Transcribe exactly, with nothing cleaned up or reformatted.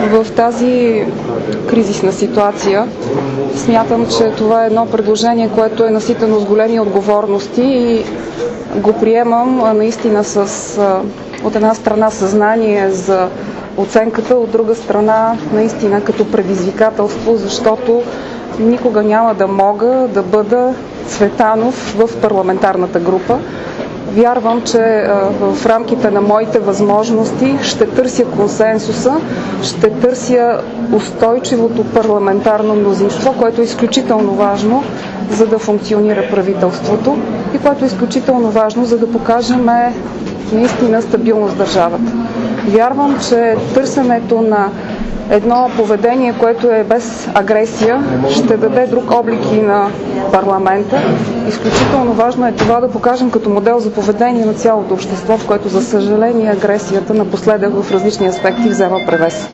В тази кризисна ситуация смятам, че това е едно предложение, което е наситено с големи отговорности и го приемам наистина с, от една страна, съзнание за оценката, от друга страна наистина като предизвикателство, защото никога няма да мога да бъда Цветанов в парламентарната група. Вярвам, че в рамките на моите възможности ще търся консенсуса, ще търся устойчивото парламентарно мнозинство, което е изключително важно, за да функционира правителството и което е изключително важно, за да покажем наистина стабилност в държавата. Вярвам, че търсенето на едно поведение, което е без агресия, ще даде друг облик и на парламента. Изключително важно е това да покажем като модел за поведение на цялото общество, в което, за съжаление, агресията напоследък в различни аспекти взема превес.